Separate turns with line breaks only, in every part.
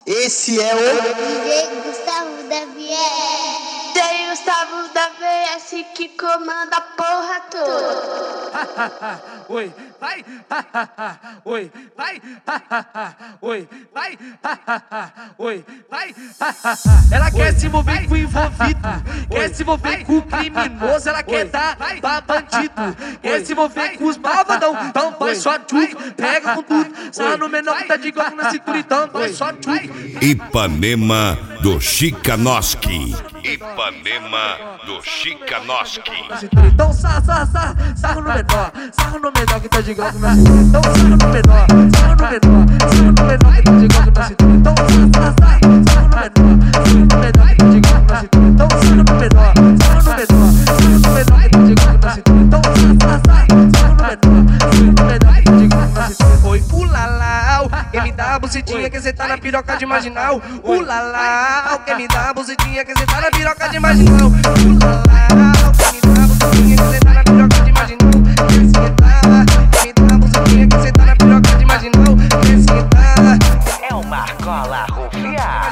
Esse é o
DJ Gustavo da VS. DJ Gustavo da VS que comanda a porra toda.
Oi, vai, oi, vai, oi, vai, oi, vai. Ela quer se envolver com o envolvido, quer se envolver com o criminoso, ela quer dar pra bandido, quer se envolver com os malvadão, então vai só tchuc, pega com tudo, sarra no menor que tá de igual na cintura, então vai só tchuc.
Ipanema do Chicanoski. Ipanema do Chicanoski.
Então sarra no menor que tá de igual na cintura, então sarra no menor que tá de igual na cintura, então sarra no menor que tá de igual na cintura, então sarra no menor que tá de igual na cintura, então sarra no menor que tá de igual na cintura. Oi, ulalau, quem me dá a bucetinha que cê tá na piroca de marginal. Ulalau, quem me dá a bucetinha que cê tá na piroca de marginal. Ulalau, quem me dá a bucetinha que cê tá na piroca de marginal. Quem me dá a bucetinha que cê tá na piroca de marginal.
É uma cola rufiar.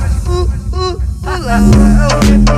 Ulalau, quem me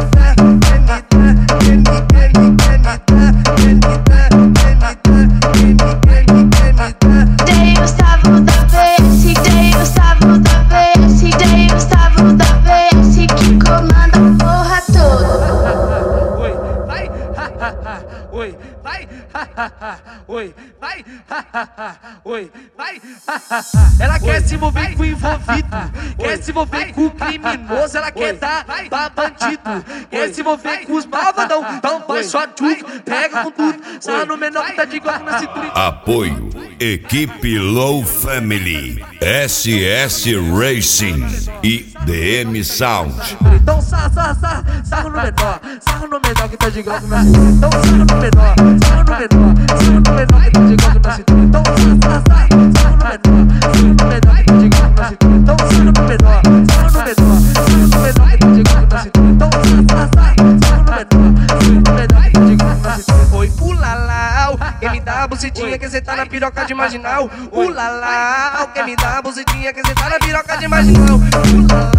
DJ Gustavo da VS, DJ Gustavo da VS, DJ Gustavo da VS que comanda a porra toda.
Oi, vai, oi, vai, oi, vai, oi, vai. Ela quer se envolver com o envolvido, quer se envolver com o criminoso, ela quer dar pra bandido, quer se envolver com os malvadão, então vai só tchuc, pega com tudo, sarra no menor que tá de igual na cintura.
Apoio Equipe Low Family, SS Racing e DM Sound.
Então sarra no menor que tá de igual na cintura, então sarra no menor que tá de igual na cintura, então sarra no menor que tá de igual na cintura, então sarra no menor que tá de igual na cintura, então sarra no menor que tá de igual na cintura. Oi, ulalau, quem me dá a bucetinha que cê tá na piroca de marginal. Ulalau, quem me dá a bucetinha que cê tá na piroca de marginal.